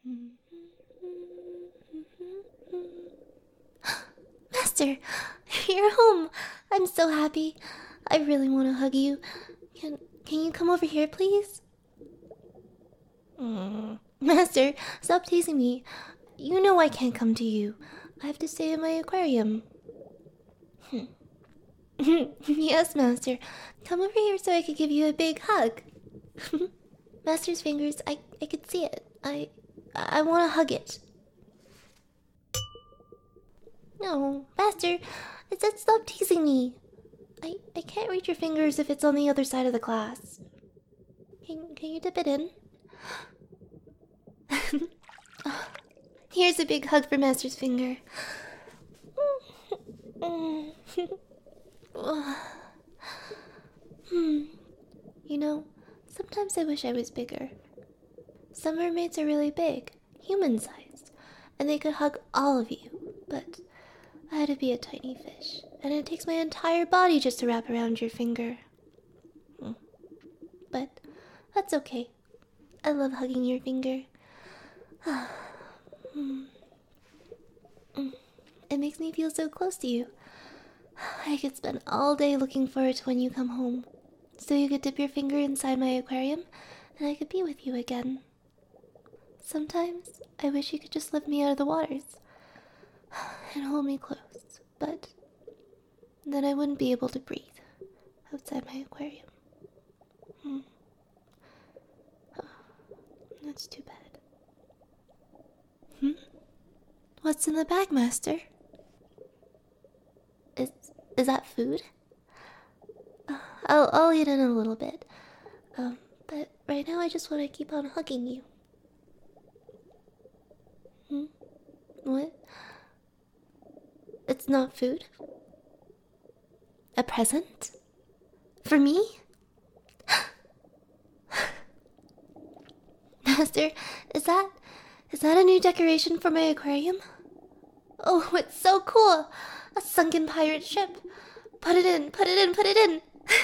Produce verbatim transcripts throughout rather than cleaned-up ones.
Master, you're home. I'm so happy. I really want to hug you. Can can you come over here, please? Mm. Master, stop teasing me. You know I can't come to you. I have to stay in my aquarium. Yes, Master. Come over here so I could give you a big hug. Master's fingers, I I could see it. I I want to hug it. No, Master, I said stop teasing me. I I can't reach your fingers if it's on the other side of the glass. Can can you dip it in? Here's a big hug for Master's finger. Hmm. You know, sometimes I wish I was bigger. Some mermaids are really big, human-sized, and they could hug all of you, but I had to be a tiny fish, and it takes my entire body just to wrap around your finger. But that's okay. I love hugging your finger. It makes me feel so close to you. I could spend all day looking forward to when you come home, so you could dip your finger inside my aquarium, and I could be with you again. Sometimes I wish you could just lift me out of the waters and hold me close, but then I wouldn't be able to breathe outside my aquarium. Hmm. Oh, that's too bad. Hmm? What's in the bag, Master? Is is that food? Uh, I'll I'll eat in a little bit. Um, but right now I just want to keep on hugging you. Hmm? What? It's not food? A present? For me? Master, is that... is that a new decoration for my aquarium? Oh, it's so cool! A sunken pirate ship! Put it in, put it in, put it in!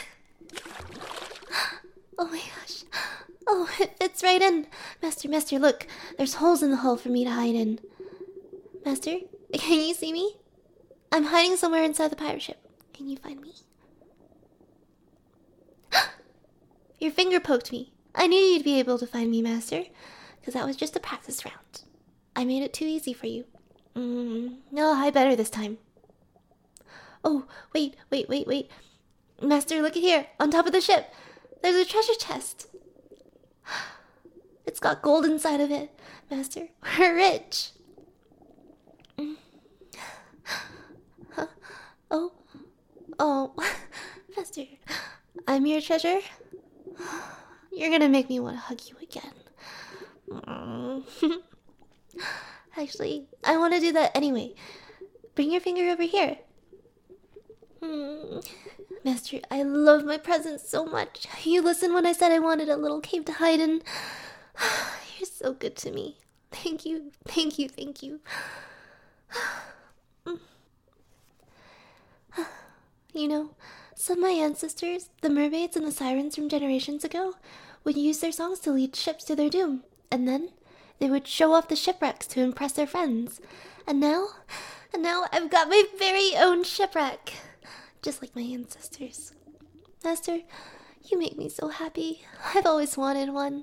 Oh my gosh. Oh, it fits right in. Master, Master, look. There's holes in the hull for me to hide in. Master, can you see me? I'm hiding somewhere inside the pirate ship. Can you find me? Your finger poked me. I knew you'd be able to find me, Master, because that was just a practice round. I made it too easy for you. Mm, no, I better this time. Oh, wait, wait, wait, wait. Master, look at here, on top of the ship. There's a treasure chest. It's got gold inside of it. Master, we're rich. Huh? Oh, oh, Master, I'm your treasure. You're gonna make me want to hug you again. Actually, I want to do that anyway. Bring your finger over here. Hmm. Master, I love my presents so much. You listened when I said I wanted a little cave to hide in. You're so good to me. Thank you, thank you, thank you. You know, some of my ancestors, the mermaids and the sirens from generations ago, would use their songs to lead ships to their doom, and then they would show off the shipwrecks to impress their friends. And now, and now I've got my very own shipwreck, just like my ancestors. Master, you make me so happy. I've always wanted one.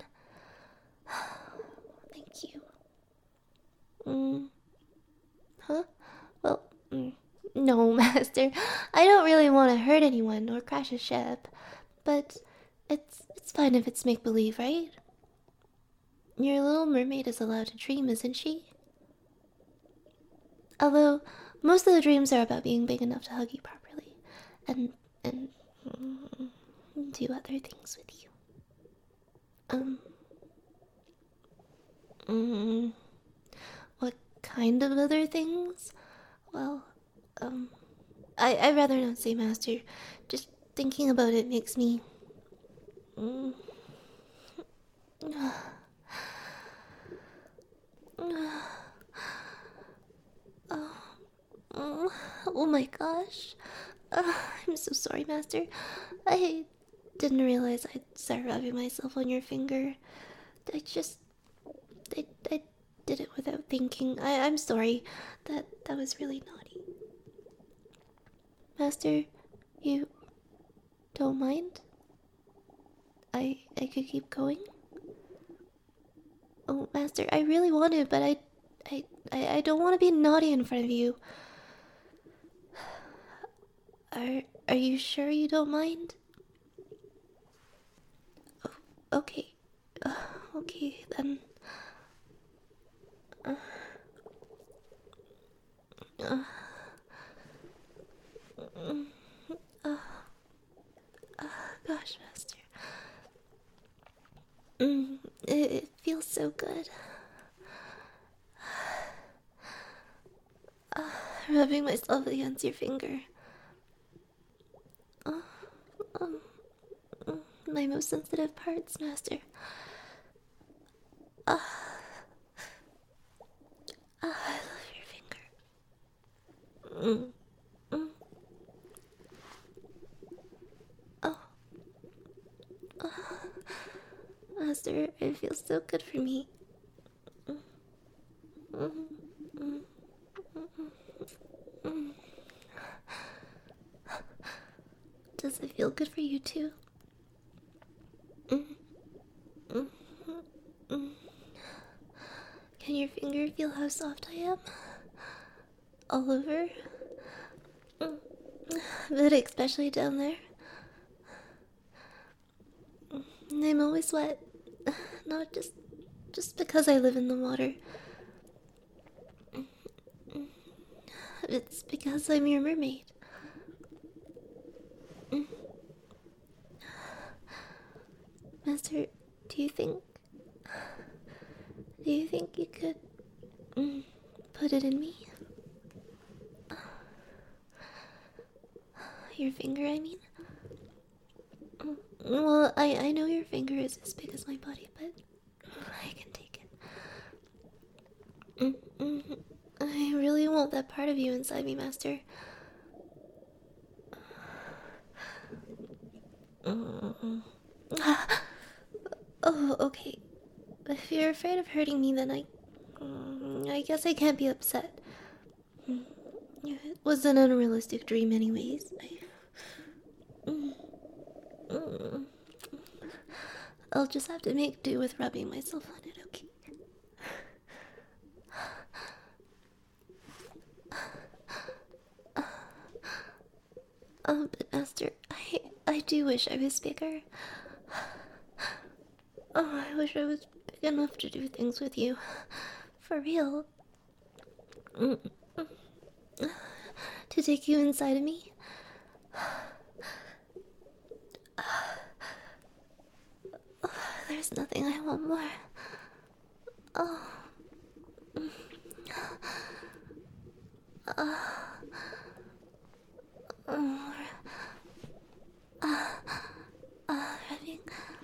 Thank you. Mm. Huh? Well, mm. No, Master. I don't really want to hurt anyone or crash a ship, but it's it's fine if it's make-believe, right? Your little mermaid is allowed to dream, isn't she? Although, most of the dreams are about being big enough to hug you properly, and, and mm, do other things with you. Um... Mm, what kind of other things? Well, um... I, I'd rather not say, Master. Just thinking about it makes me... Mm, Oh, oh my gosh. Uh, I'm so sorry, Master. I didn't realize I'd start rubbing myself on your finger. I just... I, I thinking. I I'm sorry. That that was really naughty. Master, you don't mind? I I could keep going? Oh, Master, I really want to, but I I I, I don't want to be naughty in front of you. Are are you sure you don't mind? Oh, okay. Uh, okay, then. Uh, uh, uh, uh, gosh, Master. Mm, it, it feels so good. Uh, rubbing myself against your finger. Uh, um, mm, my most sensitive parts, Master. Uh, uh, I love your finger. Mm, mm. Oh, uh, Master, it feels so good for me. Mm, mm, mm, mm, mm. Does it feel good for you too? Mm, mm, mm. Can your finger feel how soft I am? All over? Mm. But especially down there? I'm always wet. Not just just because I live in the water. It's because I'm your mermaid. Master, do you think... Do you think you could... Mm, put it in me? Your finger, I mean? Well, I, I know your finger is as big as my body, but I can take it. Mm, mm, I really want that part of you inside me, Master. Mm. Oh, okay. If you're afraid of hurting me, then I... Mm, I guess I can't be upset. It was an unrealistic dream anyways. I... Mm, mm. I'll just have to make do with rubbing myself on it, okay? Um, but Master, I I do wish I was bigger. Oh, I wish I was big enough to do things with you. For real. Mm, mm. To take you inside of me. There's nothing I want more. Oh. Uh, uh, uh, uh, having,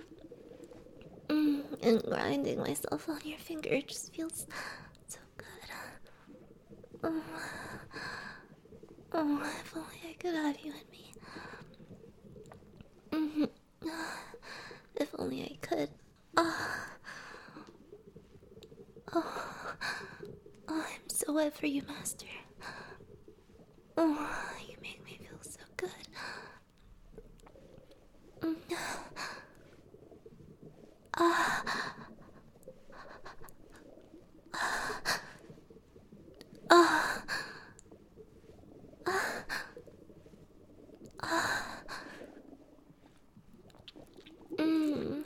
mm, and grinding myself on your finger just feels so good. Oh, oh, if only I could have you in me. Mm-hmm. If only I could. Oh, oh, oh, I'm so wet for you, Master. Oh, you make me feel so good. Mm. Ah. Ah. Ah. Ah. Mm.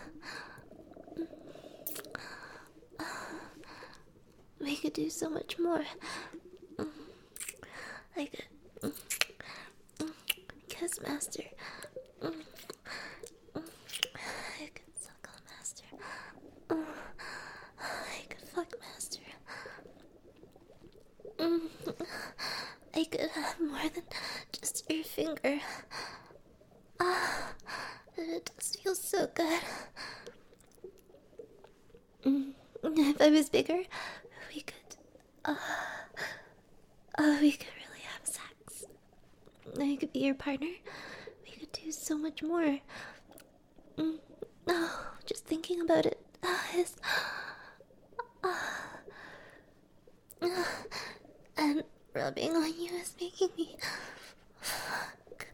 We could do so much more. Mm. I could mm. Mm. Kiss Master. Mm. Mm. I could suck on Master. Mm. I could fuck Master. Mm. I could have more than just your finger. Ah, it does feel so good. Mm. If I was bigger, we could. Uh, uh, we could really have sex. I could be your partner. We could do so much more. Mm. Oh, just thinking about it uh, is. Uh, rubbing on you is making me... Fuck.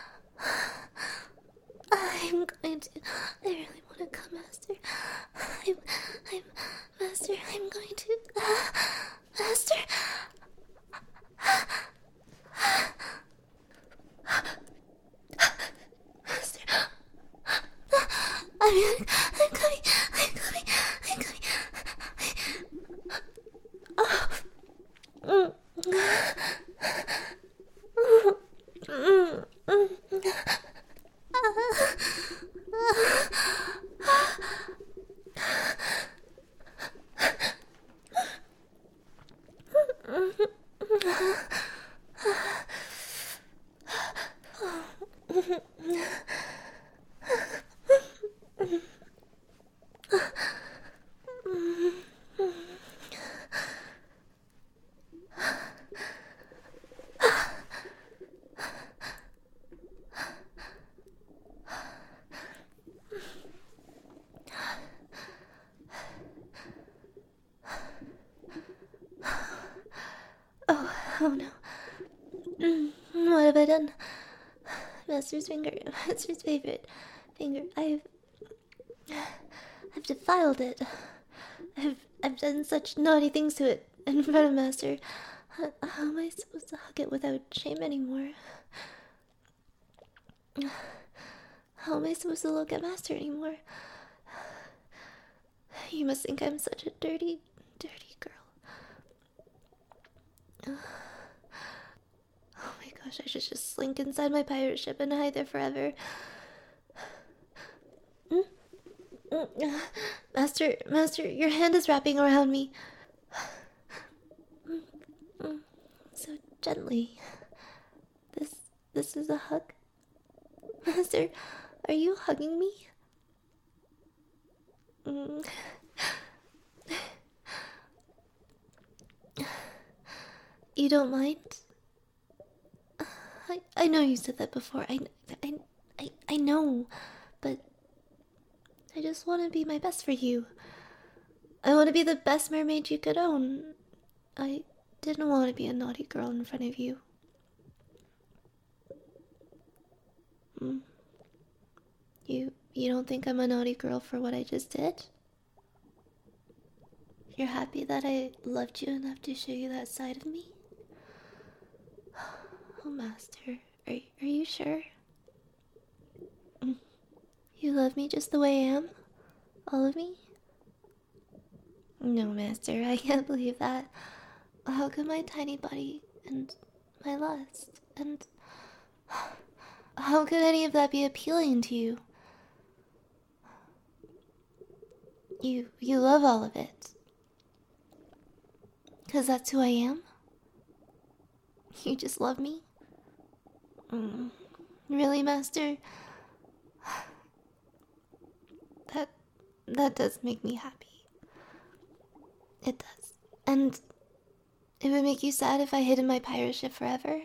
I'm going to... I really want to come, Master. I'm... I'm... Master, I'm going to... Master... Master... I'm, I'm coming... I'm coming... I'm coming... Oh... Mm. Mm. Mm. Oh, oh no. Mm, what have I done? Master's finger, Master's favorite finger. I've... I've defiled it. I've... I've done such naughty things to it in front of Master. How, how am I supposed to hug it without shame anymore? How am I supposed to look at Master anymore? You must think I'm such a dirty, dirty girl. Oh my gosh, I should just slink inside my pirate ship and hide there forever. Mm? Mm. Master, Master, your hand is wrapping around me. Mm. Mm. So gently. This, this is a hug. Master, are you hugging me? Mm. You don't mind? I I know you said that before. I I I, I know, but I just want to be my best for you. I want to be the best mermaid you could own. I didn't want to be a naughty girl in front of you. Hmm. You you don't think I'm a naughty girl for what I just did? You're happy that I loved you enough to show you that side of me? Oh, Master, are, are you sure? Mm. You love me just the way I am? All of me? No, Master, I can't believe that. How could my tiny body and my lust and... How could any of that be appealing to you? You, you love all of it. 'Cause that's who I am? You just love me? Mm. Really, Master? That... that does make me happy. It does. And it would make you sad if I hid in my pirate ship forever?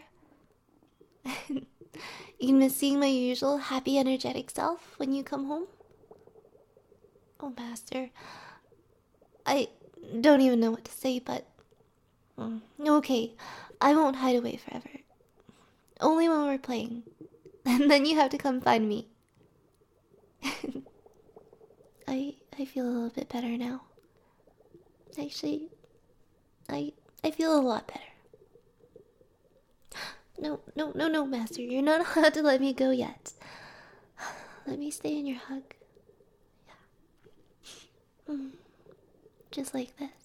You'd miss seeing my usual happy, energetic self when you come home? Oh, Master. I don't even know what to say, but... Mm, okay, I won't hide away forever. Only when we're playing. And then you have to come find me. I I feel a little bit better now. Actually, I I feel a lot better. No, no, no, no, Master. You're not allowed to let me go yet. Let me stay in your hug. Yeah. Mm. Just like this.